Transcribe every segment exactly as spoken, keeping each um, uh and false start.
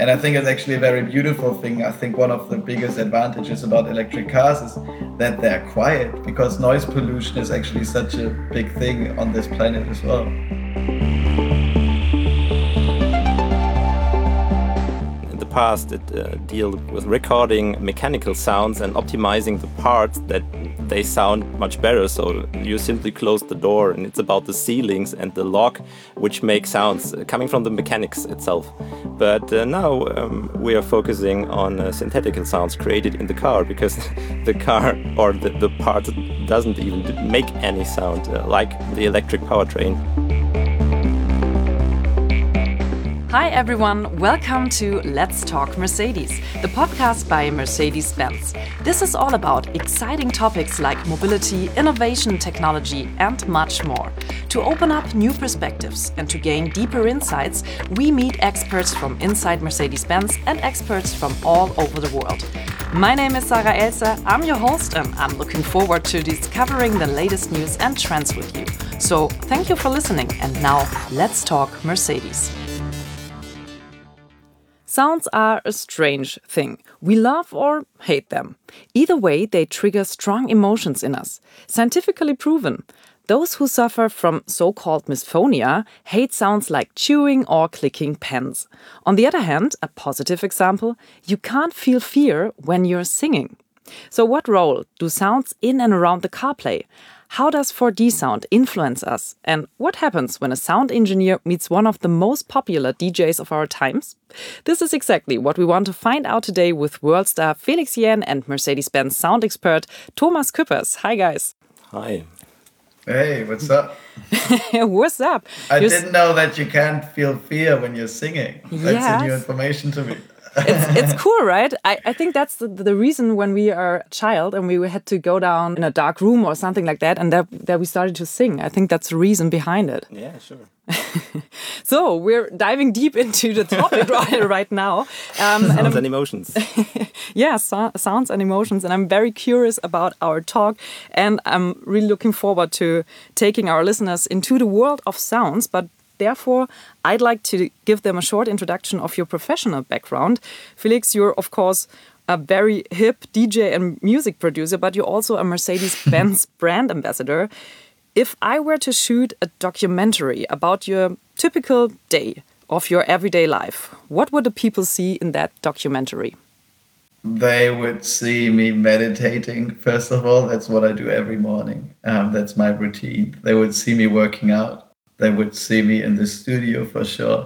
And I think it's actually a very beautiful thing. I think one of the biggest advantages about electric cars is that they're quiet, because noise pollution is actually such a big thing on this planet as well. Past it uh, dealt with recording mechanical sounds and optimizing the parts that they sound much better. So you simply close the door and it's about the ceilings and the lock which make sounds uh, coming from the mechanics itself. But uh, now um, we are focusing on uh, synthetical sounds created in the car, because the car or the, the part doesn't even make any sound uh, like the electric powertrain. Hi everyone, welcome to Let's Talk Mercedes, the podcast by Mercedes-Benz. This is all about exciting topics like mobility, innovation, technology, and much more. To open up new perspectives and to gain deeper insights, we meet experts from inside Mercedes-Benz and experts from all over the world. My name is Sarah Elser, I'm your host, and I'm looking forward to discovering the latest news and trends with you. So thank you for listening, and now let's talk Mercedes. Sounds are a strange thing. We love or hate them. Either way, they trigger strong emotions in us. Scientifically proven. Those who suffer from so-called misphonia hate sounds like chewing or clicking pens. On the other hand, a positive example, you can't feel fear when you're singing. So what role do sounds in and around the car play? How does four D sound influence us? And what happens when a sound engineer meets one of the most popular D Js of our times? This is exactly what we want to find out today with world star Felix Jähn and Mercedes-Benz sound expert Thomas Küppers. Hi guys. Hi. Hey, what's up? What's up? I You're didn't know that you can't feel fear when you're singing. That's Yes. a new information to me. it's, it's cool, right? I, I think that's the, the reason when we are a child and we had to go down in a dark room or something like that, and that, that we started to sing. I think that's the reason behind it. Yeah, sure. So we're diving deep into the topic right, right now. Um, Sounds and and emotions. yeah, so, sounds and emotions. And I'm very curious about our talk. And I'm really looking forward to taking our listeners into the world of sounds. But therefore, I'd like to give them a short introduction of your professional background. Felix, you're, of course, a very hip D J and music producer, but you're also a Mercedes-Benz brand ambassador. If I were to shoot a documentary about your typical day of your everyday life, what would the people see in that documentary? They would see me meditating, first of all. That's what I do every morning. Um, that's my routine. They would see me working out. They would see me in the studio for sure.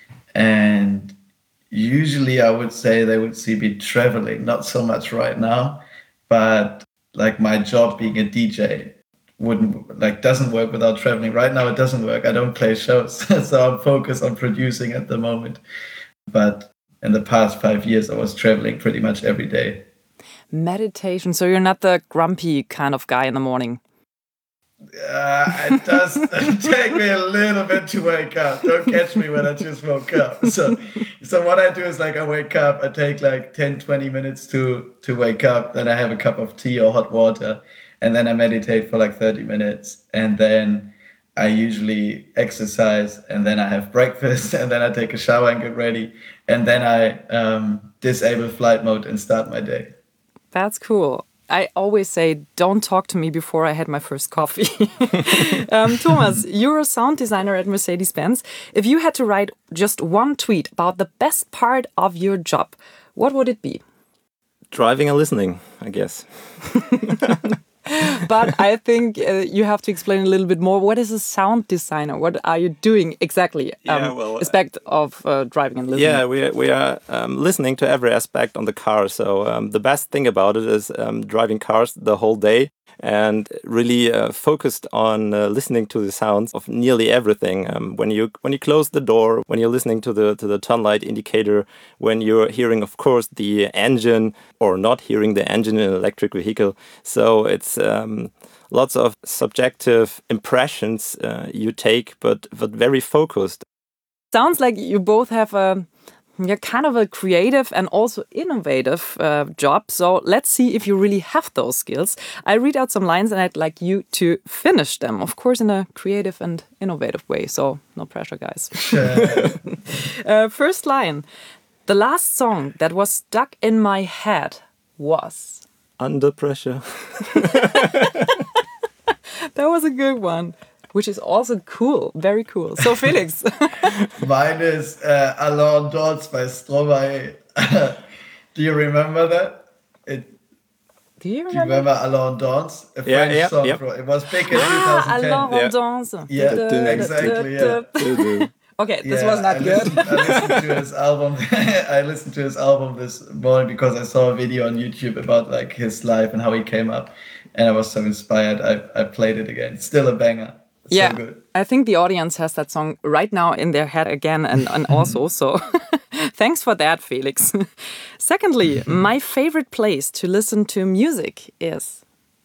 And usually I would say they would see me traveling, not so much right now, but like my job being a D J wouldn't like doesn't work without traveling. Right now it doesn't work. I don't play shows. So I'm focused on producing at the moment. But in the past five years I was traveling pretty much every day. Meditation. So you're not the grumpy kind of guy in the morning. Uh, it does take me a little bit to wake up. Don't catch me when I just woke up. So so what I do is like I wake up, I take like ten, twenty minutes to, to wake up. Then I have a cup of tea or hot water. And then I meditate for like thirty minutes. And then I usually exercise. And then I have breakfast. And then I take a shower and get ready. And then I um, disable flight mode and start my day. That's cool. I always say, don't talk to me before I had my first coffee. um, Thomas, you're a sound designer at Mercedes-Benz. If you had to write just one tweet about the best part of your job, what would it be? Driving and listening, I guess. But I think uh, you have to explain a little bit more. What is a sound designer? What are you doing exactly? Um, Yeah, well, aspect of uh, driving and listening. Yeah, we are, we are um, listening to every aspect on the car. So um, the best thing about it is um, driving cars the whole day and really uh, focused on uh, listening to the sounds of nearly everything. Um, when you when you close the door, when you're listening to the to the turn light indicator, when you're hearing, of course, the engine or not hearing the engine in an electric vehicle. So it's um, lots of subjective impressions uh, you take, but but very focused. Sounds like you both have a yeah, kind of a creative and also innovative uh, job. So let's see if you really have those skills. I read out some lines and I'd like you to finish them, of course, in a creative and innovative way. So no pressure, guys. uh, first line. The last song that was stuck in my head was... Under Pressure. That was a good one, which is also cool, very cool. So Felix. Mine is uh, Alone Dance by Stromae. Do you remember that? It, do you remember? Do you remember Alone Dance? A yeah, French yeah, song. yeah. From, it was big in ah, twenty ten. Alone yeah. Dance. Yeah, exactly, yeah. Okay, this yeah, was not I good. Listened, I listened to his album. I listened to his album this morning because I saw a video on YouTube about like his life and how he came up, and I was so inspired. I I played it again. Still a banger. It's yeah, so good. I think the audience has that song right now in their head again, and and also so. Thanks for that, Felix. Secondly, my favorite place to listen to music is.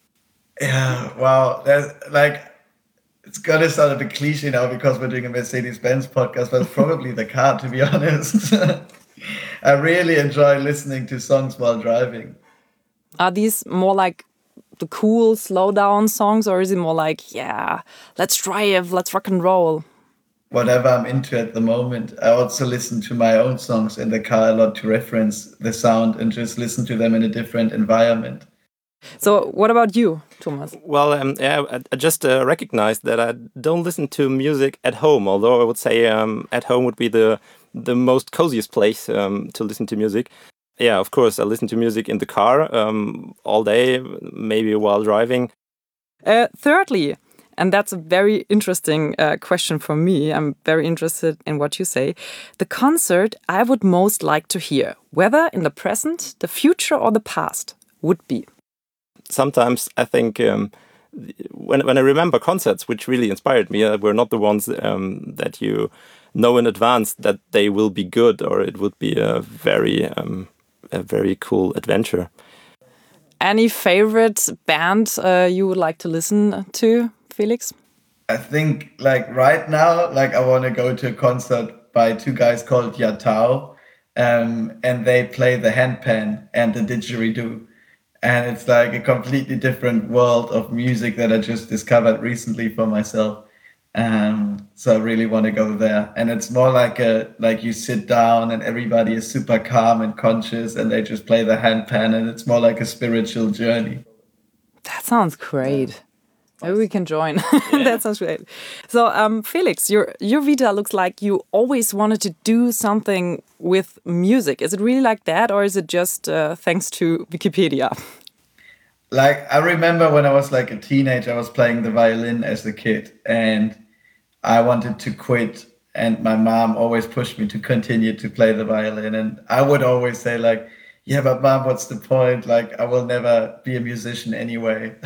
Yeah. Wow. That's like. It's gonna sound a bit cliche now because we're doing a Mercedes-Benz podcast, but it's probably the car, to be honest. I really enjoy listening to songs while driving. Are these more like the cool, slow down songs, or is it more like, yeah, let's drive, let's rock and roll? Whatever I'm into at the moment. I also listen to my own songs in the car a lot to reference the sound and just listen to them in a different environment. So what about you, Thomas? Well, um, yeah, I, I just uh, recognized that I don't listen to music at home, although I would say um, at home would be the the most coziest place um, to listen to music. Yeah, of course, I listen to music in the car um, all day, maybe while driving. Uh, thirdly, and that's a very interesting uh, question for me, I'm very interested in what you say, the concert I would most like to hear, whether in the present, the future or the past, would be. Sometimes I think um, when when I remember concerts which really inspired me, uh, were not the ones um, that you know in advance that they will be good or it would be a very um, a very cool adventure. Any favorite band uh, you would like to listen to, Felix? I think like right now, like I want to go to a concert by two guys called Yatao, um, and they play the handpan and the didgeridoo. And it's like a completely different world of music that I just discovered recently for myself. Um, so I really want to go there. And it's more like a like you sit down and everybody is super calm and conscious and they just play the handpan and it's more like a spiritual journey. That sounds great. Maybe we can join. That sounds great. So, um, Felix, your your Vita looks like you always wanted to do something with music. Is it really like that, or is it just uh, thanks to Wikipedia? Like, I remember when I was like a teenager, I was playing the violin as a kid, and I wanted to quit. And my mom always pushed me to continue to play the violin. And I would always say like, yeah, but mom, what's the point? Like, I will never be a musician anyway.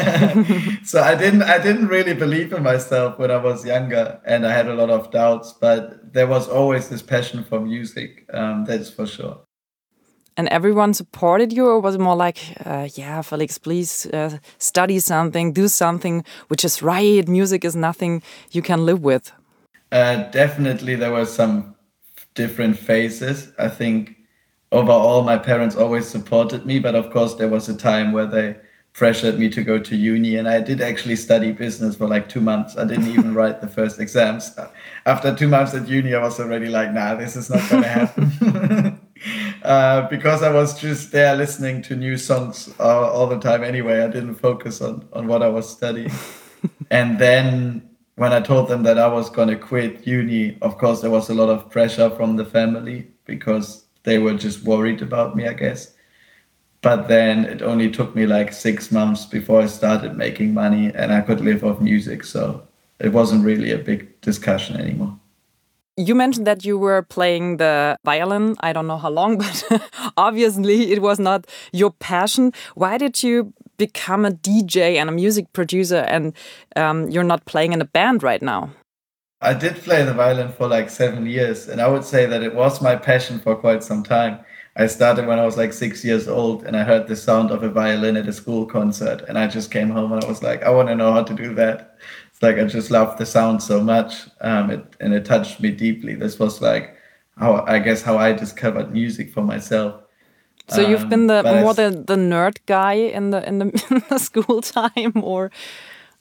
So I didn't, I didn't really believe in myself when I was younger, and I had a lot of doubts. But there was always this passion for music. Um, that's for sure. And everyone supported you, or was it more like, uh, yeah, Felix, please uh, study something, do something which is right. Music is nothing you can live with. Uh, definitely, there were some different phases. I think. Overall, my parents always supported me, but of course there was a time where they pressured me to go to uni, and I did actually study business for like two months. I didn't even write the first exams. After two months at uni, I was already like, nah, this is not going to happen. uh, because I was just there listening to new songs uh, all the time anyway. I didn't focus on, on what I was studying. And then when I told them that I was going to quit uni, of course, there was a lot of pressure from the family because they were just worried about me, I guess. But then it only took me like six months before I started making money and I could live off music. So it wasn't really a big discussion anymore. You mentioned that you were playing the violin. I don't know how long, but obviously it was not your passion. Why did you become a D J and a music producer and um, you're not playing in a band right now? I did play the violin for like seven years, and I would say that it was my passion for quite some time. I started when I was like six years old, and I heard the sound of a violin at a school concert, and I just came home and I was like, I want to know how to do that. It's like I just loved the sound so much, um, it, and it touched me deeply. This was like how I guess how I discovered music for myself. So you've um, been the more I, the, the nerd guy in the in the, in the school time, or?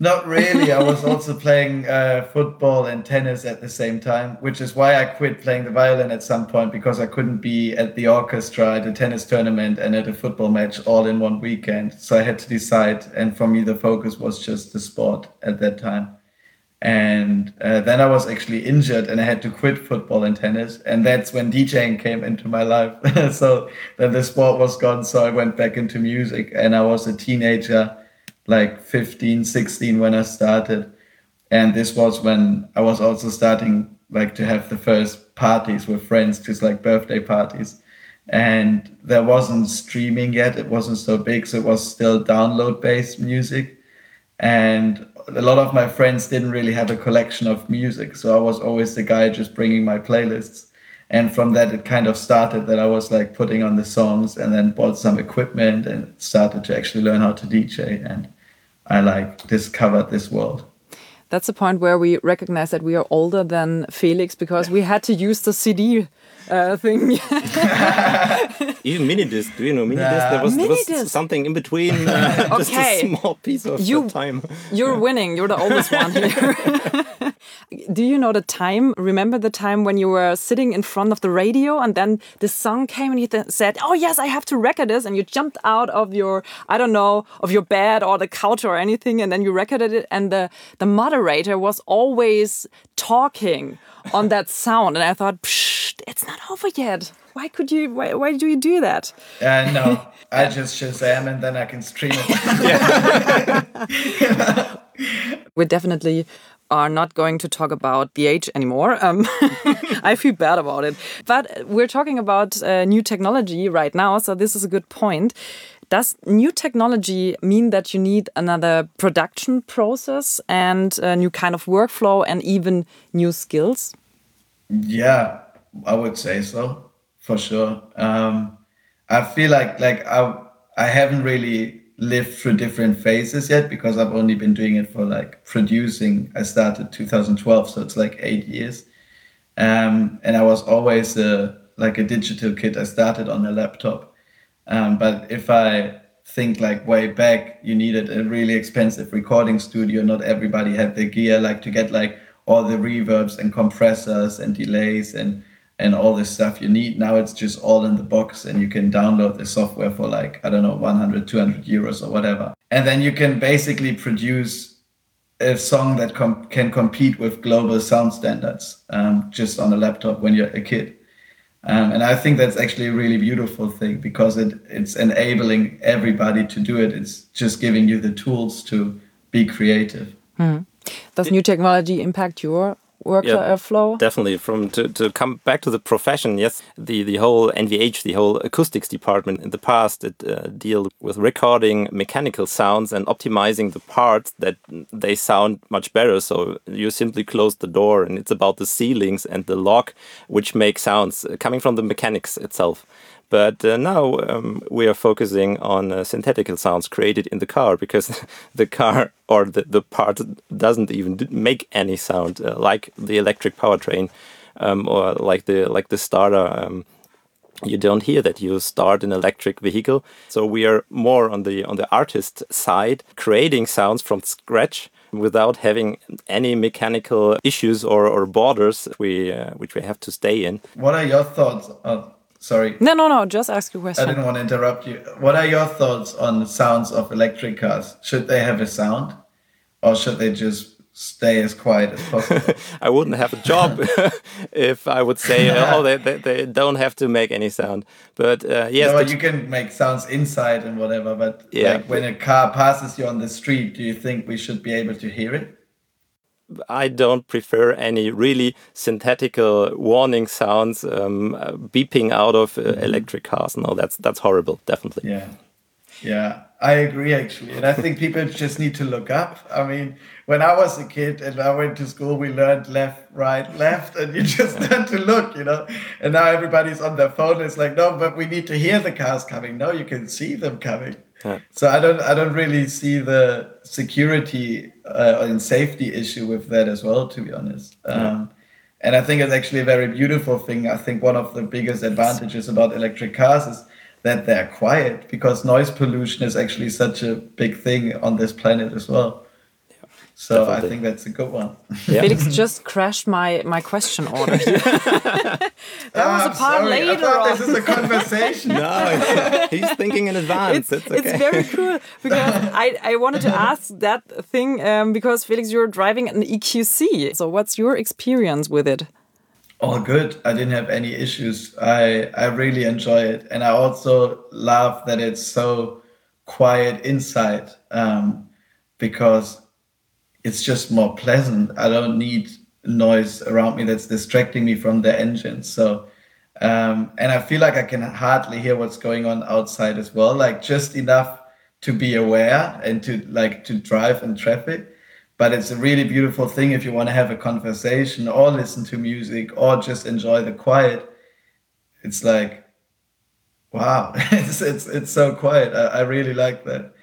Not really. I was also playing uh, football and tennis at the same time, which is why I quit playing the violin at some point, because I couldn't be at the orchestra, at a tennis tournament, and at a football match all in one weekend. So I had to decide. And for me, the focus was just the sport at that time. And uh, then I was actually injured and I had to quit football and tennis. And that's when DJing came into my life. So then the sport was gone. So I went back into music, and I was a teenager, like fifteen, sixteen when I started. And this was when I was also starting like to have the first parties with friends, just like birthday parties. And there wasn't streaming yet. It wasn't so big. So it was still download based music. And a lot of my friends didn't really have a collection of music. So I was always the guy just bringing my playlists. And from that, it kind of started that I was like putting on the songs, and then bought some equipment and started to actually learn how to D J. And I like discovered this world. That's the point where we recognize that we are older than Felix, because we had to use the C D uh, thing. Even minidisc, do you know minidisc? Nah. There was, there was Minidisc. something in between, uh, just Okay. a small piece of You- time. You're winning. You're the oldest one here. Do you know the time? Remember the time when you were sitting in front of the radio and then the song came and you th- said, "Oh yes, I have to record this," and you jumped out of your, I don't know, of your bed or the couch or anything, and then you recorded it, and the the moderator was always talking on that sound, and I thought, Psh, it's not over yet. Why could you? Why, why do you do that? Uh, no, I just Shazam and then I can stream it. We definitely are not going to talk about the age anymore. Um, I feel bad about it. But we're talking about uh, new technology right now, so this is a good point. Does new technology mean that you need another production process and a new kind of workflow and even new skills? Yeah, I would say so, for sure. Um, I feel like like I I haven't really lived through different phases yet, because I've only been doing it for like producing. I started two thousand twelve, so it's like eight years. Um, and I was always a, like a digital kid. I started on a laptop. Um, but if I think like way back, you needed a really expensive recording studio. Not everybody had the gear like to get like all the reverbs and compressors and delays and and all this stuff you need. Now it's just all in the box, and you can download the software for like, I don't know, one hundred, two hundred euros or whatever. And then you can basically produce a song that com- can compete with global sound standards um, just on a laptop when you're a kid. Um, and I think that's actually a really beautiful thing, because it, it's enabling everybody to do it. It's just giving you the tools to be creative. Does new technology impact your workflow? Definitely. From to, to come back to the profession, yes, the, the whole N V H, the whole acoustics department in the past, it uh, dealt with recording mechanical sounds and optimizing the parts that they sound much better. So you simply close the door, and it's about the ceilings and the lock which make sounds uh, coming from the mechanics itself. But uh, now um, we are focusing on uh, synthetical sounds created in the car, because the car or the, the part doesn't even d- make any sound, uh, like the electric powertrain um, or like the like the starter. Um, you don't hear that you start an electric vehicle. So we are more on the on the artist side, creating sounds from scratch without having any mechanical issues or, or borders we uh, which we have to stay in. What are your thoughts on... Sorry. No, no, no. Just ask a I question. didn't want to interrupt you. What are your thoughts on the sounds of electric cars? Should they have a sound, or should they just stay as quiet as possible? I wouldn't have a job if I would say, oh, they, they, they don't have to make any sound. But uh, yes, No, but you can make sounds inside and whatever, but Yeah. like when a car passes you on the street, do you think we should be able to hear it? I don't prefer any really synthetical warning sounds um, uh, beeping out of uh, electric cars. No, that's that's horrible, definitely. Yeah. Yeah, I agree actually. And I think people just need to look up. I mean, when I was a kid and I went to school, we learned left, right, left, and you just learn to look, you know. And now everybody's on their phone. It's like, no, but we need to hear the cars coming. No, you can see them coming. Yeah. So I don't, I don't really see the security uh, and safety issue with that as well, to be honest. Um, and I think it's actually a very beautiful thing. I think one of the biggest advantages about electric cars is that they're quiet, because noise pollution is actually such a big thing on this planet as well. So Definitely. I think that's a good one. Yeah. Felix just crashed my, my question order. That was Ah, a part sorry. I later thought on. this is a conversation. No, it's, he's thinking in advance. It's, It's, okay. it's very cool because I, I wanted to ask that thing um, because Felix, you're driving an E Q C. So what's your experience with it? All good. I didn't have any issues. I I really enjoy it, and I also love that it's so quiet inside, um, because it's just more pleasant. I don't need noise around me that's distracting me from the engine. So, um, and I feel like I can hardly hear what's going on outside as well, like just enough to be aware and to like to drive in traffic. But it's a really beautiful thing if you want to have a conversation or listen to music or just enjoy the quiet. It's like, wow, it's it's it's so quiet. I, I really like that.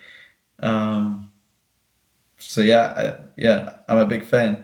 Um, so yeah, I, yeah, I'm a big fan.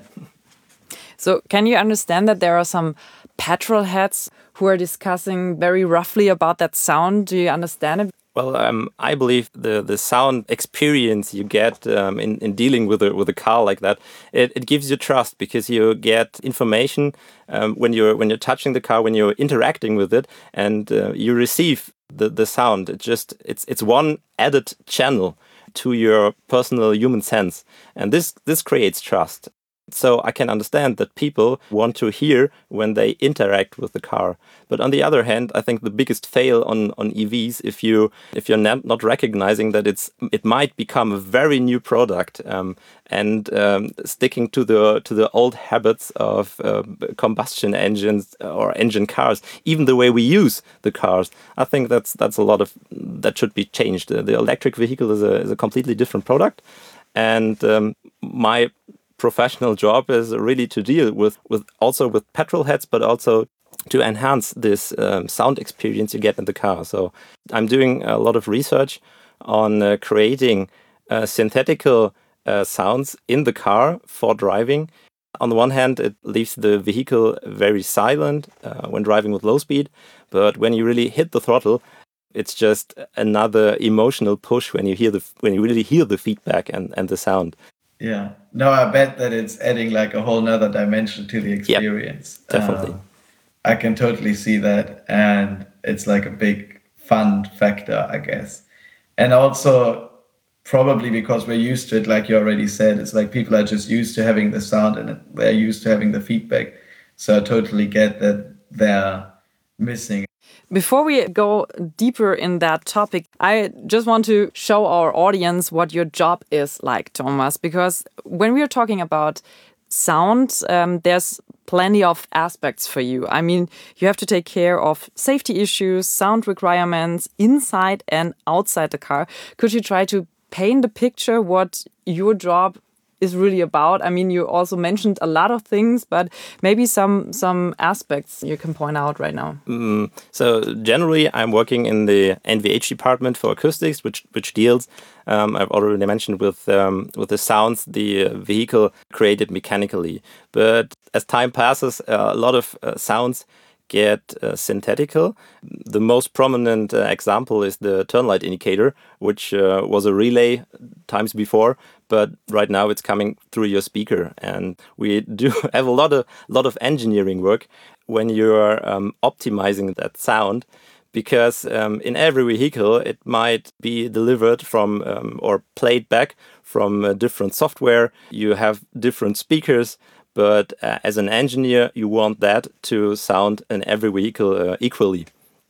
So can you understand that there are some petrol heads who are discussing very roughly about that sound? Do you understand it? Well, um, I believe the, the sound experience you get um, in, in dealing with a, with a car like that, it, it gives you trust because you get information um, when you're when you're touching the car, when you're interacting with it, and uh, you receive the, the sound. It just it's it's one added channel to your personal human sense, and this this creates trust. So I can understand that people want to hear when they interact with the car. But on the other hand, I think the biggest fail on, on E Vs, if you if you're not, not recognizing that it's it might become a very new product um, and um, sticking to the to the old habits of uh, combustion engines or engine cars, even the way we use the cars. I think that's that's a lot of that should be changed. The, the electric vehicle is a is a completely different product, and um, my professional job is really to deal with, with also with petrol heads, but also to enhance this um, sound experience you get in the car. So I'm doing a lot of research on uh, creating uh, synthetical uh, sounds in the car for driving. On the one hand, it leaves the vehicle very silent uh, when driving with low speed, but when you really hit the throttle, it's just another emotional push when you hear the when you really hear the feedback and, and the sound. Yeah. No, I bet that it's adding like a whole nother dimension to the experience. Yep, definitely. Um, I can totally see that. And it's like a big fun factor, I guess. And also probably because we're used to it, like you already said, it's like people are just used to having the sound and they're used to having the feedback. So I totally get that they're missing. Before we go deeper in that topic, I just want to show our audience what your job is like, Thomas, because when we are talking about sound, um, there's plenty of aspects for you. I mean, you have to take care of safety issues, sound requirements inside and outside the car. Could you try to paint a picture what your job is really about? I mean, you also mentioned a lot of things, but maybe some some aspects you can point out right now. Mm, so generally, I'm working in the N V H department for acoustics, which which deals, um, I've already mentioned, with um, with the sounds the vehicle created mechanically. But as time passes, uh, a lot of uh, sounds get uh, synthetical. The most prominent uh, example is the turn light indicator, which uh, was a relay times before, but right now it's coming through your speaker. And we do have a lot of lot of engineering work when you're um, optimizing that sound, because um, in every vehicle it might be delivered from um, or played back from uh, different software. You have different speakers. But uh, as an engineer, you want that to sound in every vehicle uh, equally.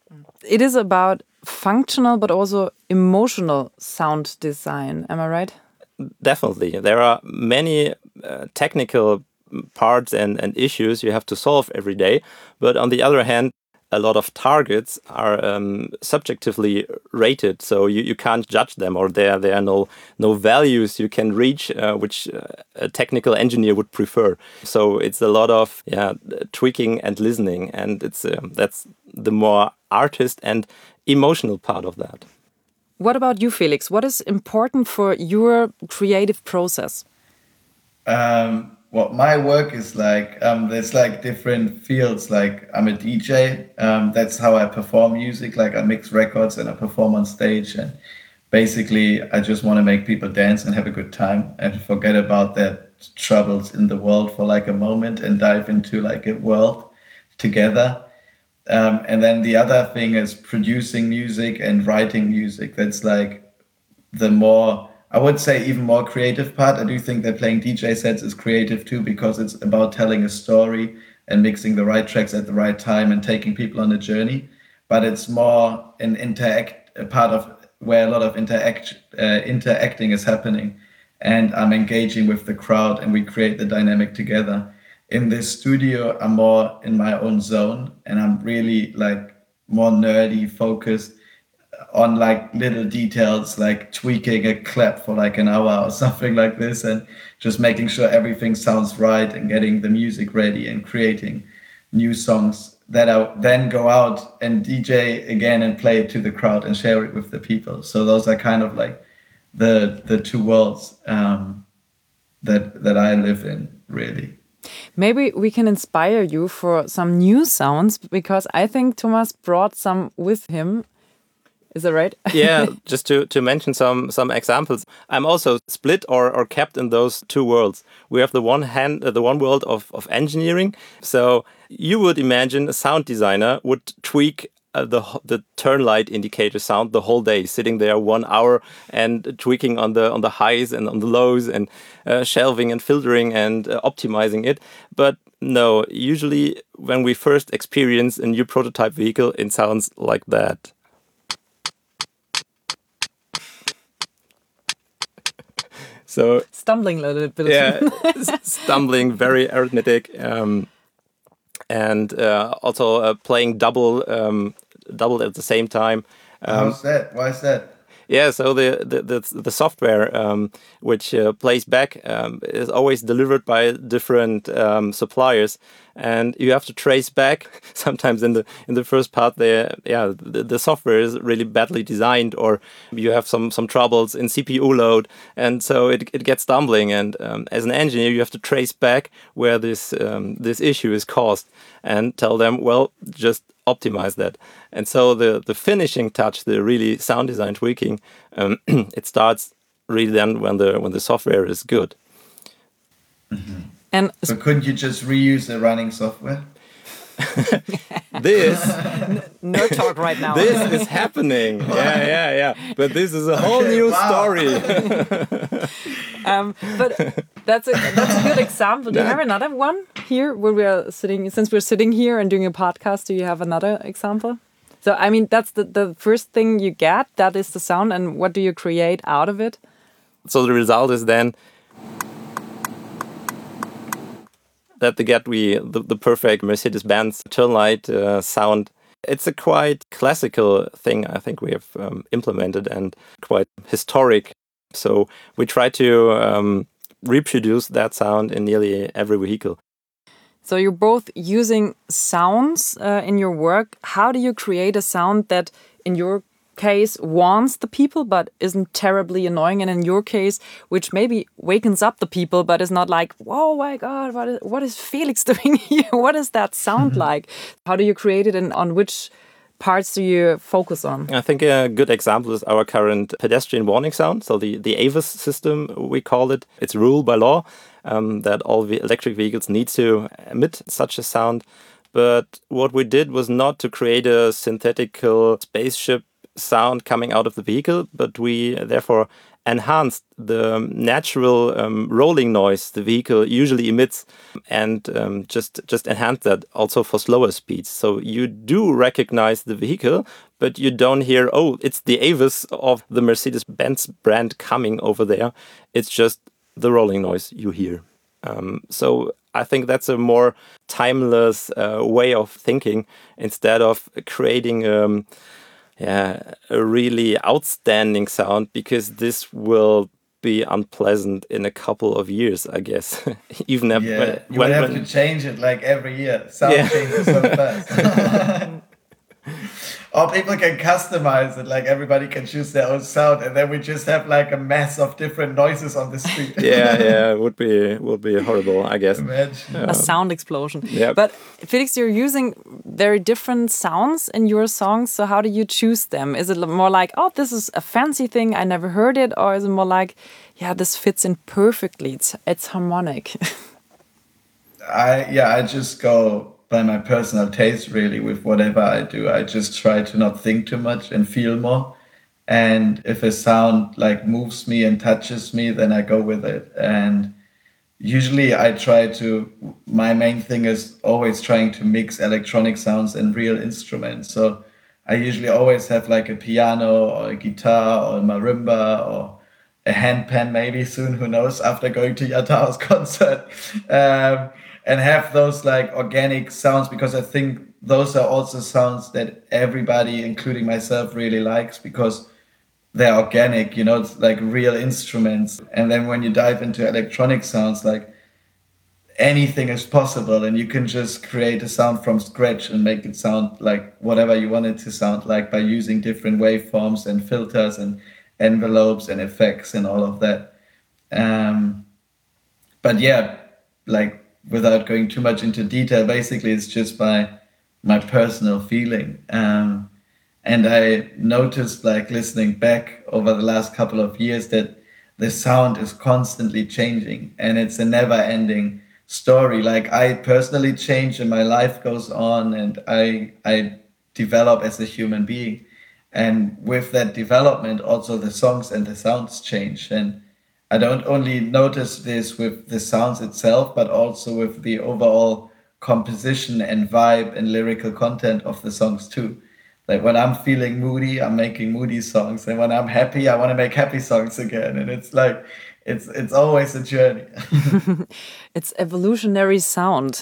It is about functional but also emotional sound design. Am I right? Definitely. There are many uh, technical parts and, and issues you have to solve every day. But on the other hand, a lot of targets are um, subjectively rated, so you, you can't judge them, or there there are no no values you can reach, uh, which uh, a technical engineer would prefer. So it's a lot of yeah tweaking and listening, and it's um, that's the more artist and emotional part of that. What about you, Felix? What is important for your creative process? Um, what my work is like, um, there's like different fields. Like I'm a D J. Um, that's how I perform music. Like I mix records and I perform on stage. And basically, I just want to make people dance and have a good time and forget about that troubles in the world for like a moment and dive into like a world together. Um, and then the other thing is producing music and writing music. That's like the more, I would say, even more creative part. I do think that playing D J sets is creative too, because it's about telling a story and mixing the right tracks at the right time and taking people on a journey. But it's more an interact, a part of where a lot of interact, uh, interacting is happening. And I'm engaging with the crowd and we create the dynamic together. In this studio, I'm more in my own zone and I'm really like more nerdy, focused on like little details, like tweaking a clap for like an hour or something like this, and just making sure everything sounds right and getting the music ready and creating new songs that I then go out and D J again and play it to the crowd and share it with the people. So those are kind of like the the two worlds um, that that I live in, really. Maybe we can inspire you for some new sounds, because I think Thomas brought some with him. Is that right? Yeah, just to, to mention some some examples. I'm also split or, or kept in those two worlds. We have the one hand, uh, the one world of, of engineering. So you would imagine a sound designer would tweak uh, the the turn light indicator sound the whole day, sitting there one hour and tweaking on the on the highs and on the lows and uh, shelving and filtering and uh, optimizing it. But no, usually when we first experience a new prototype vehicle, it sounds like that. So stumbling a little bit. Yeah, stumbling, very arithmetic, um, and uh, also uh, playing double, um, double at the same time. Um, How's that? Why is that? Yeah, so the the the, the software um, which uh, plays back um, is always delivered by different um, suppliers, and you have to trace back. Sometimes in the in the first part, the yeah the, the software is really badly designed, or you have some some troubles in C P U load, and so it it gets stumbling. And um, as an engineer, you have to trace back where this um, this issue is caused, and tell them, well, just optimize that. And so the the finishing touch, the really sound design tweaking, um, it starts really then when the when the software is good. Mm-hmm. And so couldn't you just reuse the running software? This no talk right now. This is happening. Yeah, yeah, yeah. But this is a whole okay, new wow. story. um, but that's a that's a good example. Do you have another one here where we are sitting? Since we're sitting here and doing a podcast, do you have another example? So I mean, that's the the first thing you get. That is the sound, and what do you create out of it? So the result is then that they get we the, the perfect Mercedes-Benz turn light uh, sound. It's a quite classical thing I think we have um, implemented, and quite historic. So we try to um, reproduce that sound in nearly every vehicle. So you're both using sounds uh, in your work. How do you create a sound that, in your case, warns the people but isn't terribly annoying, and in your case, which maybe wakens up the people but is not like, whoa, my God, what is, what is Felix doing here? What does that sound like? How do you create it, and on which parts do you focus on? I think a good example is our current pedestrian warning sound. So the, the A V I S system, we call it. It's ruled by law um, that all the electric vehicles need to emit such a sound. But what we did was not to create a synthetical spaceship sound coming out of the vehicle, but we therefore enhanced the natural um, rolling noise the vehicle usually emits, and um, just just enhance that also for slower speeds. So you do recognize the vehicle, but you don't hear, oh, it's the A V I S of the Mercedes-Benz brand coming over there. It's just the rolling noise you hear. Um, so I think that's a more timeless uh, way of thinking, instead of creating um, yeah, a really outstanding sound, because this will be unpleasant in a couple of years, I guess. Even yeah, when, you when, would have when, to change it like every year. Sound yeah. changes so fast. Or people can customize it, like everybody can choose their own sound, and then we just have like a mess of different noises on the street. yeah, yeah, it would be would be horrible, I guess. Imagine. A sound explosion. Yep. But Felix, you're using very different sounds in your songs. So how do you choose them? Is it more like, oh, this is a fancy thing, I never heard it, or is it more like, yeah, this fits in perfectly, it's it's harmonic? I yeah, I just go by my personal taste really with whatever I do. I just try to not think too much and feel more. And if a sound like moves me and touches me, then I go with it. And usually I try to, my main thing is always trying to mix electronic sounds and real instruments. So I usually always have like a piano or a guitar or a marimba or a handpan maybe soon, who knows, after going to Yatao's concert. Um, and have those like organic sounds, because I think those are also sounds that everybody, including myself, really likes, because they're organic, you know, it's like real instruments. And then when you dive into electronic sounds, like anything is possible, and you can just create a sound from scratch and make it sound like whatever you want it to sound like by using different waveforms and filters and envelopes and effects and all of that. Um, but yeah, like, without going too much into detail, basically it's just my my personal feeling. Um, and I noticed, like, listening back over the last couple of years, that the sound is constantly changing, and it's a never-ending story. Like, I personally change and my life goes on, and I I develop as a human being. And with that development, also the songs and the sounds change. And I don't only notice this with the sounds itself, but also with the overall composition and vibe and lyrical content of the songs too. Like, when I'm feeling moody, I'm making moody songs, and when I'm happy, I want to make happy songs again. And it's like, it's it's always a journey. It's evolutionary sound.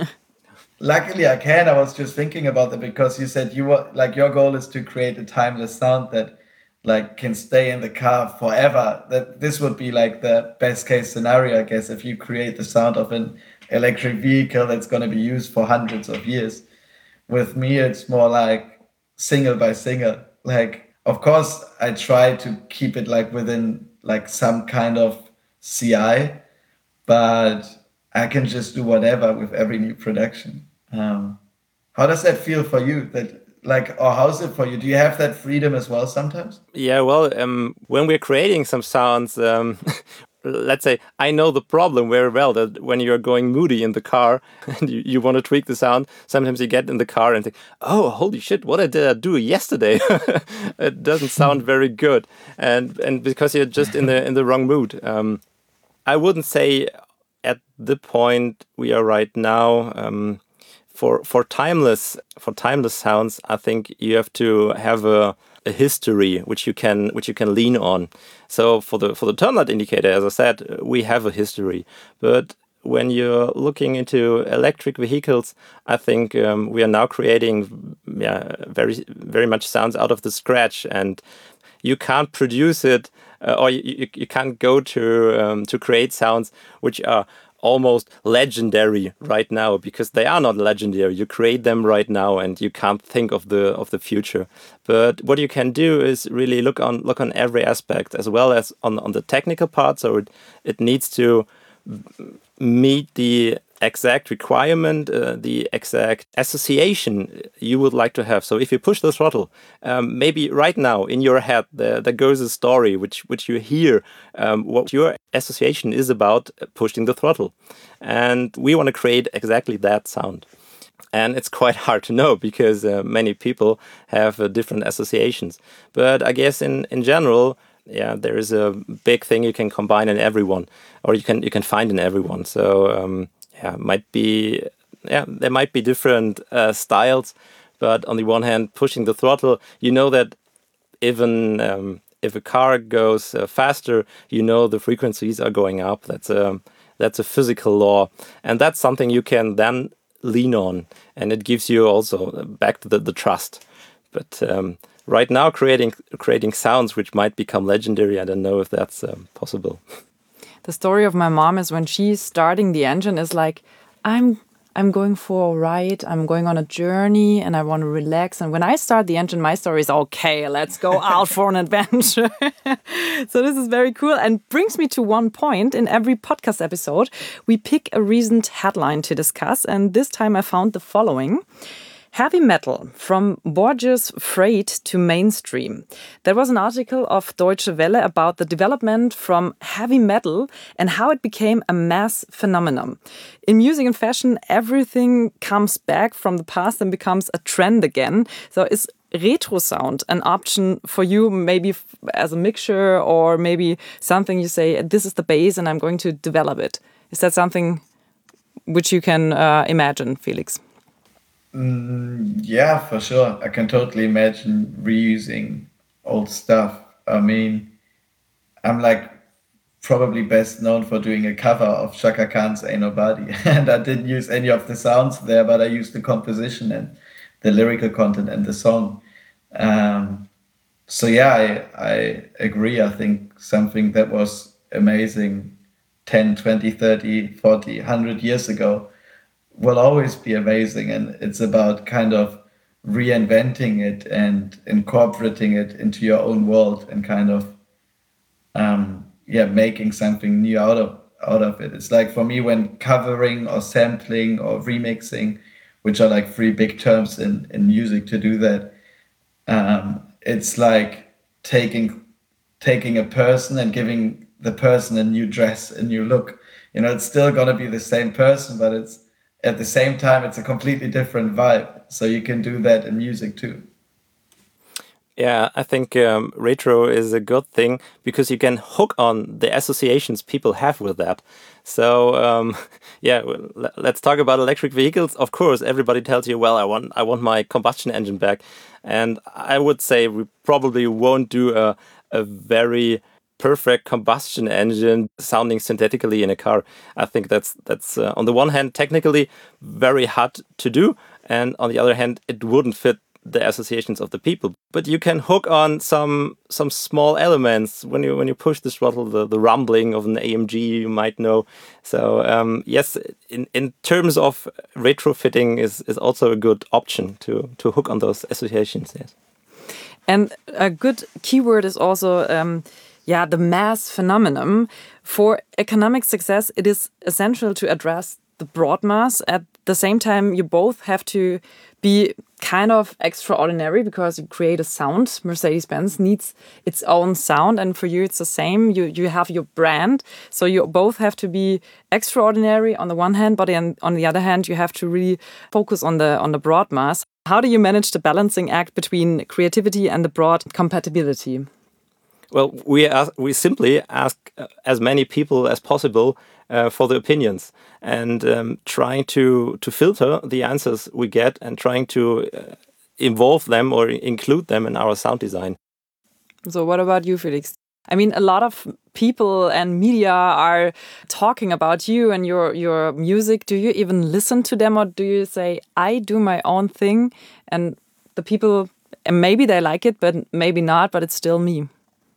Luckily, I can. I was just thinking about that, because you said you were like, your goal is to create a timeless sound that like can stay in the car forever. That this would be like the best case scenario, I guess, if you create the sound of an electric vehicle that's going to be used for hundreds of years. With me, it's more like single by single. Like, of course, I try to keep it like within like some kind of C I, but I can just do whatever with every new production. Um, how does that feel for you? That like, or how's it for you? Do you have that freedom as well sometimes? Yeah, well, um, when we're creating some sounds, um, let's say I know the problem very well, that when you're going moody in the car and you, you want to tweak the sound, sometimes you get in the car and think, oh, holy shit, what did I do yesterday? It doesn't sound very good. And and because you're just in the in the wrong mood. Um, I wouldn't say at the point we are right now, um, for for timeless for timeless sounds, I think you have to have a, a history which you can which you can lean on. So for the for the turn light indicator, as I said, we have a history. But when you're looking into electric vehicles, I think um, we are now creating yeah, very very much sounds out of the scratch, and you can't produce it, uh, or you, you, you can't go to um, to create sounds which are almost legendary right now, because they are not legendary. You create them right now, and you can't think of the of the future. But what you can do is really look on look on every aspect, as well as on on the technical part. So it it needs to meet the exact requirement, uh, the exact association you would like to have. So if you push the throttle, um, maybe right now in your head there, there goes a story which which you hear, um, what your association is about pushing the throttle. And we want to create exactly that sound. And it's quite hard to know, because uh, many people have uh, different associations. But I guess in, in general, yeah, there is a big thing you can combine in everyone, or you can you can find in everyone. So um, yeah, might be yeah, there might be different uh, styles, but on the one hand, pushing the throttle, you know that even um, if a car goes uh, faster, you know the frequencies are going up. That's a that's a physical law, and that's something you can then lean on, and it gives you also back to the, the trust. But um, right now, creating creating sounds which might become legendary, I don't know if that's um, possible. The story of my mom is when she's starting the engine is like, I'm I'm going for a ride, I'm going on a journey, and I want to relax. And when I start the engine, my story is, okay, let's go out for an adventure. So this is very cool and brings me to one point. In every podcast episode, we pick a recent headline to discuss. And this time I found the following. Heavy metal, from Borges freight to mainstream. There was an article of Deutsche Welle about the development from heavy metal and how it became a mass phenomenon. In music and fashion, everything comes back from the past and becomes a trend again. So is retro sound an option for you, maybe as a mixture, or maybe something you say, this is the base and I'm going to develop it? Is that something which you can uh, imagine, Felix? Mm, yeah, for sure. I can totally imagine reusing old stuff. I mean, I'm like probably best known for doing a cover of Chaka Khan's Ain't Nobody. And I didn't use any of the sounds there, but I used the composition and the lyrical content and the song. Um, so yeah, I, I agree. I think something that was amazing ten, twenty, thirty, forty, one hundred years ago will always be amazing, and it's about kind of reinventing it and incorporating it into your own world and kind of um yeah making something new out of out of it. It's like for me, when covering or sampling or remixing, which are like three big terms in in music to do that, um it's like taking taking a person and giving the person a new dress, a new look. You know, it's still gonna be the same person, but it's at the same time, it's a completely different vibe. So you can do that in music too. Yeah, I think um, retro is a good thing because you can hook on the associations people have with that. So um, yeah, let's talk about electric vehicles. Of course, everybody tells you, well, I want I want my combustion engine back. And I would say we probably won't do a, a very perfect combustion engine sounding synthetically in a car. I think that's that's uh, on the one hand technically very hard to do, and on the other hand it wouldn't fit the associations of the people. But you can hook on some some small elements when you when you push the throttle, the, the rumbling of an A M G you might know. So um, yes, in in terms of retrofitting is is also a good option to to hook on those associations. Yes, and a good keyword is also. Um, Yeah, the mass phenomenon. For economic success, it is essential to address the broad mass. At the same time, you both have to be kind of extraordinary because you create a sound. Mercedes-Benz needs its own sound, and for you, it's the same. You you have your brand, so you both have to be extraordinary on the one hand, but on, on the other hand, you have to really focus on the on the broad mass. How do you manage the balancing act between creativity and the broad compatibility? Well, we ask, we simply ask as many people as possible uh, for the opinions, and um, trying to to filter the answers we get and trying to uh, involve them or include them in our sound design. So what about you, Felix? I mean, a lot of people and media are talking about you and your your music. Do you even listen to them, or do you say, I do my own thing, and the people, and maybe they like it, but maybe not, but it's still me?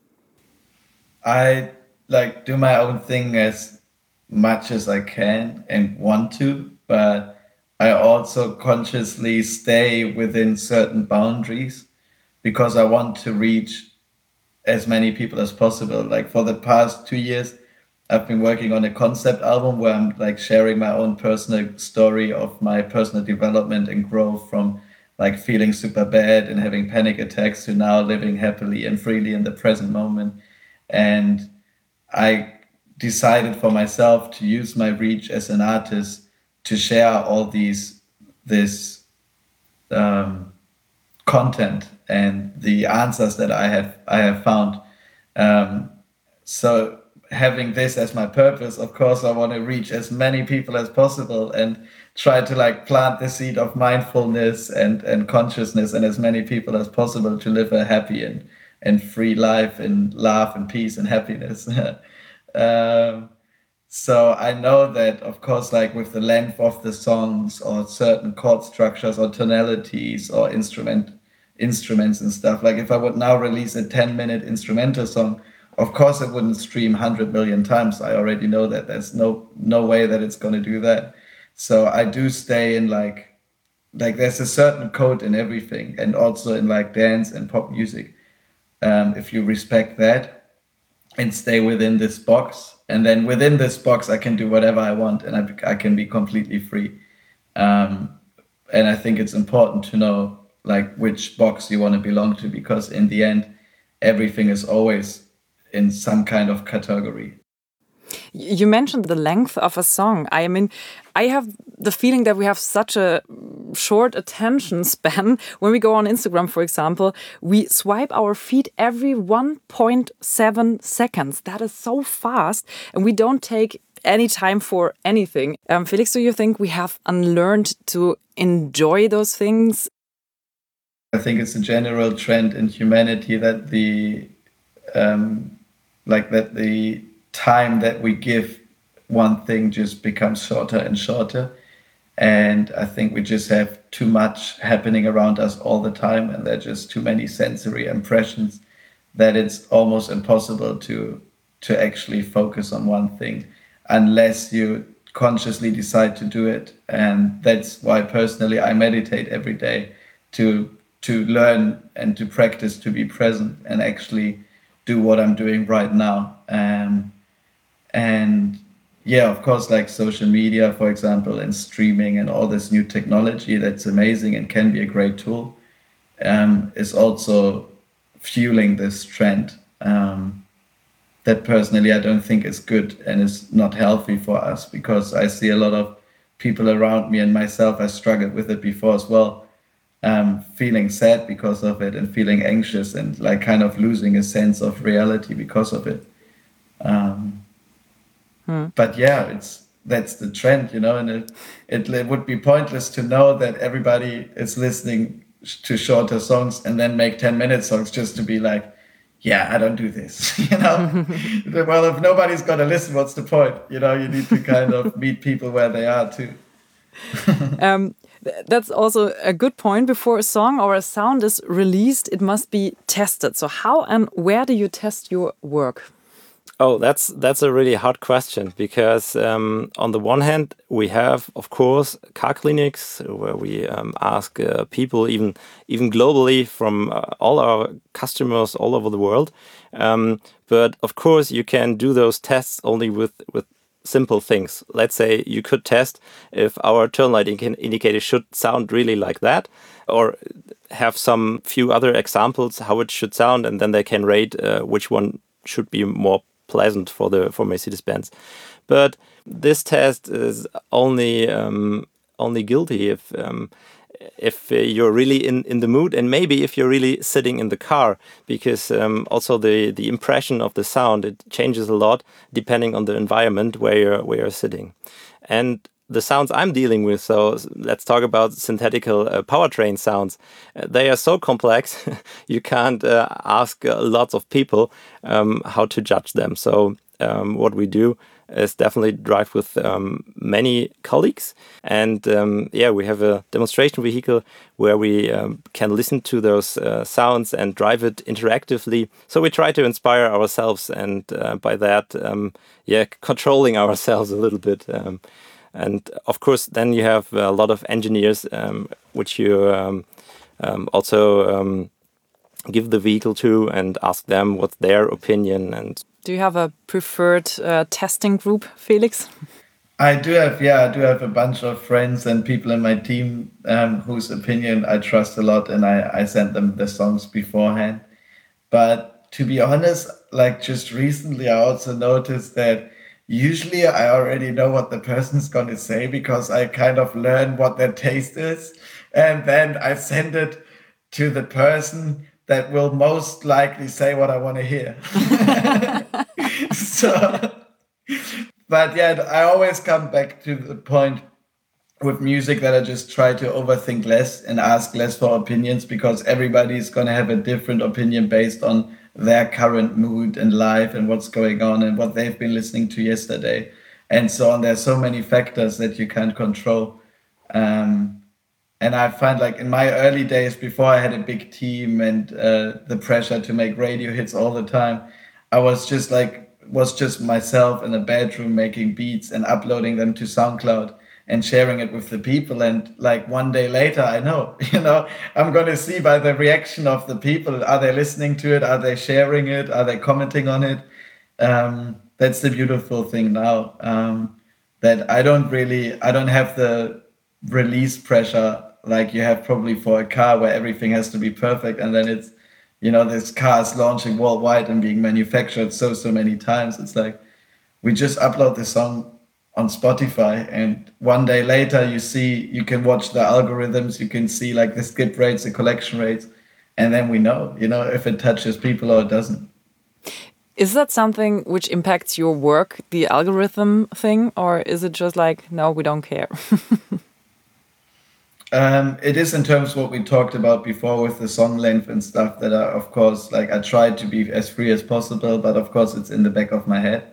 I like do my own thing as much as I can and want to, but I also consciously stay within certain boundaries because I want to reach as many people as possible. Like for the past two years, I've been working on a concept album where I'm like sharing my own personal story of my personal development and growth from like feeling super bad and having panic attacks to now living happily and freely in the present moment. And I decided for myself to use my reach as an artist to share all these this um, content and the answers that I have I have found. Um, so having this as my purpose, of course, I want to reach as many people as possible and try to like plant the seed of mindfulness and and consciousness in as many people as possible to live a happy and and free life and love and peace and happiness. um, so I know that, of course, like with the length of the songs or certain chord structures or tonalities or instrument instruments and stuff, like if I would now release a ten minute instrumental song, of course it wouldn't stream one hundred million times. I already know that there's no no way that it's going to do that. So I do stay in like, like there's a certain code in everything, and also in like dance and pop music. Um, if you respect that and stay within this box, and then within this box, I can do whatever I want, and I, I can be completely free. Um, and I think it's important to know like which box you want to belong to, because in the end, everything is always in some kind of category. You mentioned the length of a song. I mean, I have the feeling that we have such a short attention span. When we go on Instagram, for example, we swipe our feed every one point seven seconds. That is so fast, and we don't take any time for anything. Um, Felix, do you think we have unlearned to enjoy those things? I think it's a general trend in humanity that the um, like that the time that we give one thing just becomes shorter and shorter. And I think we just have too much happening around us all the time, and there are just too many sensory impressions that it's almost impossible to to actually focus on one thing unless you consciously decide to do it. And that's why personally I meditate every day to to learn and to practice to be present and actually do what I'm doing right now. Um, and yeah, of course, like social media, for example, and streaming and all this new technology that's amazing and can be a great tool, um, is also fueling this trend um, that personally I don't think is good and is not healthy for us, because I see a lot of people around me and myself, I struggled with it before as well, um, feeling sad because of it and feeling anxious and like kind of losing a sense of reality because of it. Um, hmm. But yeah, it's that's the trend, you know, and it, it it would be pointless to know that everybody is listening to shorter songs and then make ten minute songs just to be like, yeah, I don't do this, you know. Well, if nobody's going to listen, what's the point? You know, you need to kind of meet people where they are too. um, that's also a good point. Before a song or a sound is released, it must be tested. So how and where do you test your work? Oh, that's that's a really hard question, because um, on the one hand, we have, of course, car clinics where we um, ask uh, people, even even globally, from uh, all our customers all over the world. Um, but of course, you can do those tests only with with simple things. Let's say you could test if our turn light indicator should sound really like that, or have some few other examples how it should sound, and then they can rate uh, which one should be more pleasant for the for Mercedes-Benz. But this test is only um, only guilty if um, if you're really in, in the mood, and maybe if you're really sitting in the car, because um, also the the impression of the sound, it changes a lot depending on the environment where you're where you're sitting. And the sounds I'm dealing with, so let's talk about synthetical uh, powertrain sounds. Uh, they are so complex, you can't uh, ask uh, lots of people um, how to judge them. So um, what we do is definitely drive with um, many colleagues. And um, yeah, we have a demonstration vehicle where we um, can listen to those uh, sounds and drive it interactively. So we try to inspire ourselves, and uh, by that, um, yeah, controlling ourselves a little bit. Um, And of course, then you have a lot of engineers, um, which you um, um, also um, give the vehicle to and ask them what's their opinion. And do you have a preferred uh, testing group, Felix? I do have, yeah, I do have a bunch of friends and people in my team um, whose opinion I trust a lot, and I, I send them the songs beforehand. But to be honest, like just recently, I also noticed that usually I already know what the person's going to say, because I kind of learn what their taste is. And then I send it to the person that will most likely say what I want to hear. So, but yeah, I always come back to the point with music that I just try to overthink less and ask less for opinions, because everybody's going to have a different opinion based on their current mood and life and what's going on and what they've been listening to yesterday and so on. There's so many factors that you can't control. Um, and I find, like in my early days, before I had a big team and uh, the pressure to make radio hits all the time, I was just like, was just myself in a bedroom making beats and uploading them to SoundCloud. and sharing it with the people. And like one day later, I know, you know, I'm going to see by the reaction of the people, are they listening to it? Are they sharing it? Are they commenting on it? Um, that's the beautiful thing now, um, that I don't really, I don't have the release pressure like you have probably for a car where everything has to be perfect. And then it's, you know, this car is launching worldwide and being manufactured so, so many times. It's like, we just upload the song on Spotify, and one day later you see, you can watch the algorithms, you can see like the skip rates, the collection rates, and then we know, you know, if it touches people or it doesn't. Is that something which impacts your work, the algorithm thing, or is it just like, no, we don't care? um, it is in terms of what we talked about before with the song length and stuff, that are, of course, like I try to be as free as possible, but of course it's in the back of my head.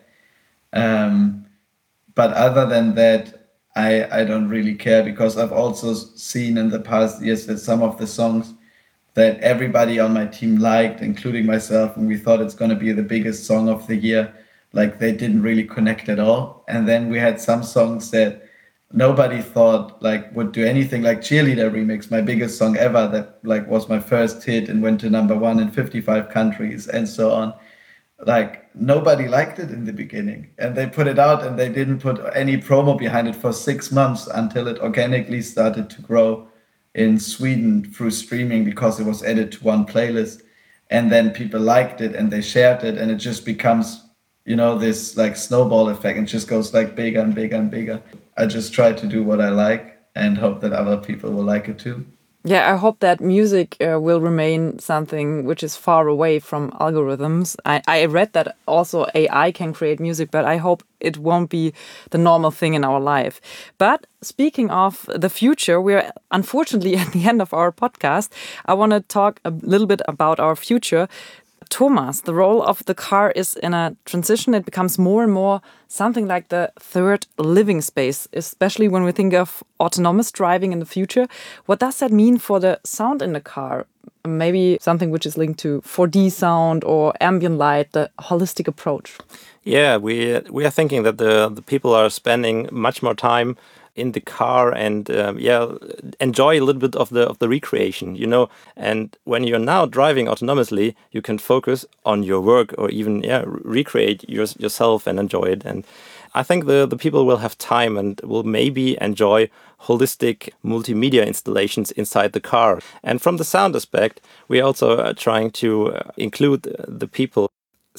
Um, But other than that, I, I don't really care, because I've also seen in the past years that some of the songs that everybody on my team liked, including myself, and we thought it's going to be the biggest song of the year, like they didn't really connect at all. And then we had some songs that nobody thought like would do anything, like Cheerleader Remix, my biggest song ever, that like was my first hit and went to number one in fifty-five countries and so on. Like nobody liked it in the beginning, and they put it out and they didn't put any promo behind it for six months until it organically started to grow in Sweden through streaming, because it was added to one playlist, and then people liked it and they shared it, and it just becomes, you know, this like snowball effect, and just goes like bigger and bigger and bigger. I just try to do what I like and hope that other people will like it too. Yeah, I hope that music uh, will remain something which is far away from algorithms. I, I read that also A I can create music, but I hope it won't be the normal thing in our life. But speaking of the future, we're unfortunately at the end of our podcast. I want to talk a little bit about our future. Thomas, the role of the car is in a transition. It becomes more and more something like the third living space, especially when we think of autonomous driving in the future. What does that mean for the sound in the car? Maybe something which is linked to four D sound or ambient light, the holistic approach. Yeah, we we are thinking that the the people are spending much more time in the car and um, yeah, enjoy a little bit of the of the recreation, you know. And when you're now driving autonomously, you can focus on your work or even yeah recreate your, yourself and enjoy it. And I think the the people will have time and will maybe enjoy holistic multimedia installations inside the car. And from the sound aspect, we also are trying to uh, include the people,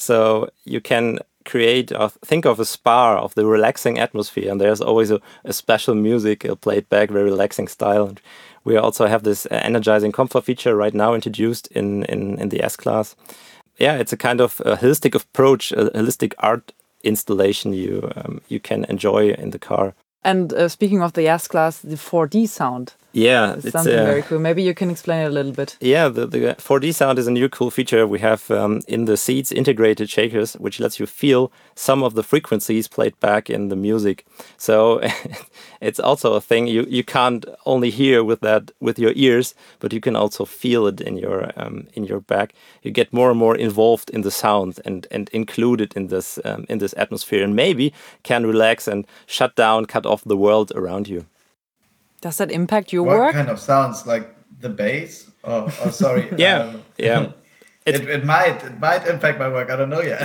so you can create or think of a spa, of the relaxing atmosphere, and there's always a, a special music uh, played back, very relaxing style. And we also have this uh, energizing comfort feature right now introduced in, in, in the S-Class. Yeah, it's a kind of a holistic approach, a holistic art installation you um, you can enjoy in the car. And uh, speaking of the S-Class, the four D sound. Yeah, it's it's something uh, very cool. Maybe you can explain it a little bit. Yeah, the, the four D sound is a new cool feature we have um, in the seats, integrated shakers, which lets you feel some of the frequencies played back in the music. So it's also a thing you, you can't only hear with that with your ears, but you can also feel it in your um, in your back. You get more and more involved in the sound and and included in this um, in this atmosphere, and maybe can relax and shut down, cut off the world around you. Does that impact your what work? What kind of sounds? Like the bass? Oh, oh sorry. yeah, um, yeah. It, it might it might impact my work. I don't know yet.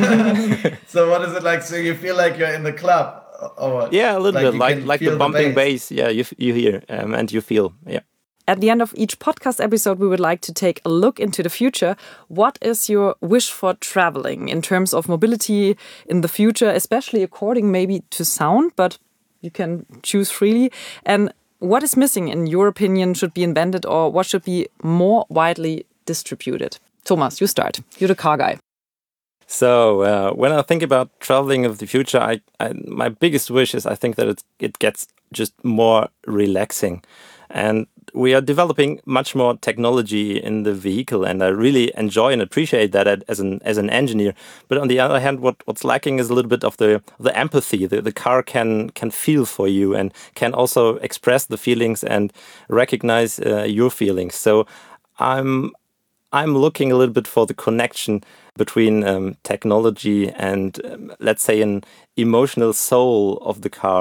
So what is it like? So you feel like you're in the club, or what? Yeah, a little like bit like like the bumping the bass. bass. Yeah, you you hear um, and you feel. Yeah. At the end of each podcast episode, we would like to take a look into the future. What is your wish for traveling in terms of mobility in the future, especially according maybe to sound, but you can choose freely. And what is missing, in your opinion, should be invented, or what should be more widely distributed? Thomas, you start. You're the car guy. So uh, when I think about traveling of the future, I, I my biggest wish is I think that it it gets just more relaxing. And we are developing much more technology in the vehicle, and I really enjoy and appreciate that as an as an engineer. But on the other hand, what, what's lacking is a little bit of the the empathy. The, the car can can feel for you and can also express the feelings and recognize uh, your feelings. So I'm I'm looking a little bit for the connection between um, technology and um, let's say an emotional soul of the car.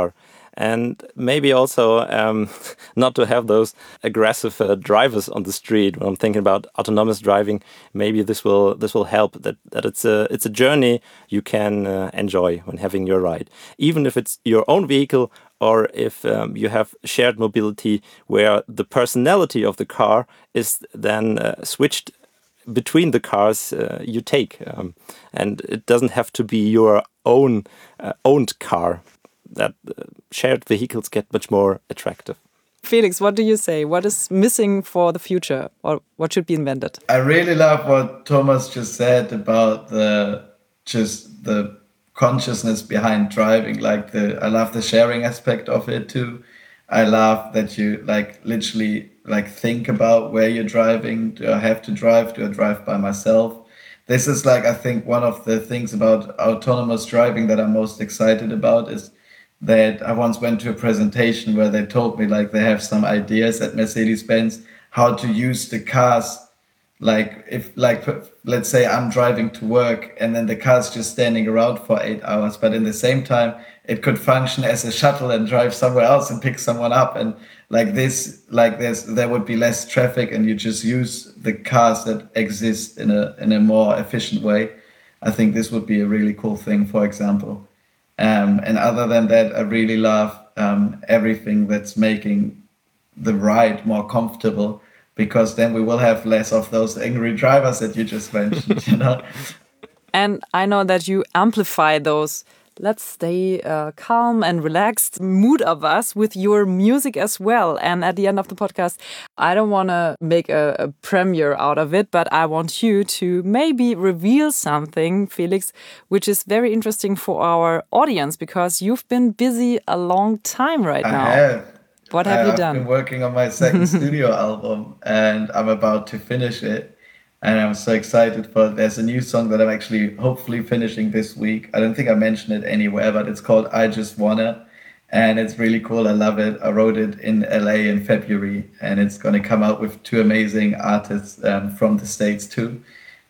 and maybe also um, not to have those aggressive uh, drivers on the street. When I'm thinking about autonomous driving, maybe this will this will help. That that it's a it's a journey you can uh, enjoy when having your ride, even if it's your own vehicle or if um, you have shared mobility where the personality of the car is then uh, switched between the cars uh, you take, um, and it doesn't have to be your own uh, owned car. That uh, shared vehicles get much more attractive. Felix, what do you say? What is missing for the future, or what should be invented? I really love what Thomas just said about the just the consciousness behind driving. Like the, I love the sharing aspect of it too. I love that you like literally like think about where you're driving. Do I have to drive? Do I drive by myself? This is like, I think one of the things about autonomous driving that I'm most excited about is that I once went to a presentation where they told me like they have some ideas at Mercedes-Benz how to use the cars. Like if like let's say I'm driving to work and then the car's just standing around for eight hours, but in the same time it could function as a shuttle and drive somewhere else and pick someone up, and like this like there's there would be less traffic and you just use the cars that exist in a in a more efficient way. I think this would be a really cool thing, for example. Um, and other than that, I really love um, everything that's making the ride more comfortable, because then we will have less of those angry drivers that you just mentioned, you know. And I know that you amplify those let's stay uh, calm and relaxed mood of us with your music as well. And at the end of the podcast, I don't want to make a, a premiere out of it, but I want you to maybe reveal something, Felix, which is very interesting for our audience, because you've been busy a long time right I now. have. What have I, you done? I've been working on my second studio album and I'm about to finish it. And I'm so excited for it. There's a new song that I'm actually hopefully finishing this week. I don't think I mentioned it anywhere, but it's called I Just Wanna. And it's really cool. I love it. I wrote it in L A in February. And it's going to come out with two amazing artists um, from the States too.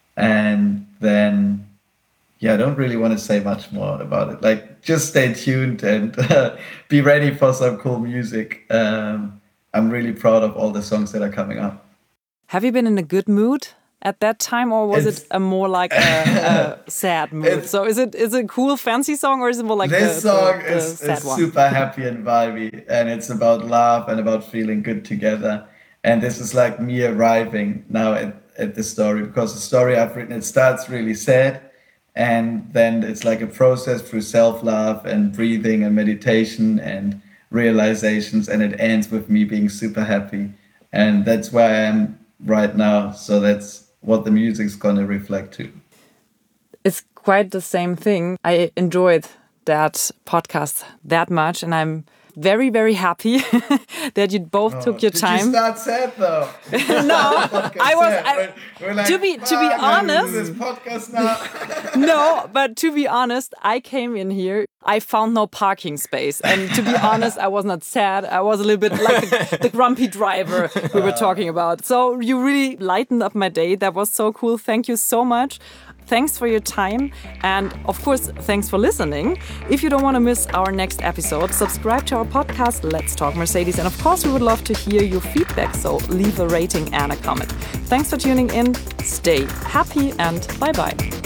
And then, yeah, I don't really want to say much more about it. Like, just stay tuned and uh, be ready for some cool music. Um, I'm really proud of all the songs that are coming up. Have you been in a good mood at that time, or was It's, it a more like a, a sad mood? It's- So is it is it a cool, fancy song, or is it more like This the, song the, the is, sad is one? super happy and vibey, and it's about love and about feeling good together. And this is like me arriving now at, at the story, because the story I've written, it starts really sad, and then it's like a process through self-love and breathing and meditation and realizations, and it ends with me being super happy. And that's where I am right now. So that's what the music's gonna reflect to. It's quite the same thing. I enjoyed that podcast that much, and I'm very, very happy that you both took your Did time. you start sad though? No, I was. I, We're like, to be to be "Fuck, I'm gonna do honest, this podcast now. no, but to be honest, I came in here. I found no parking space, and to be honest, I was not sad. I was a little bit like the, the grumpy driver we were talking about. So you really lightened up my day. That was so cool. Thank you so much. Thanks for your time, and of course, thanks for listening. If you don't want to miss our next episode, subscribe to our podcast, Let's Talk Mercedes. And of course, we would love to hear your feedback, so leave a rating and a comment. Thanks for tuning in. Stay happy, and bye-bye.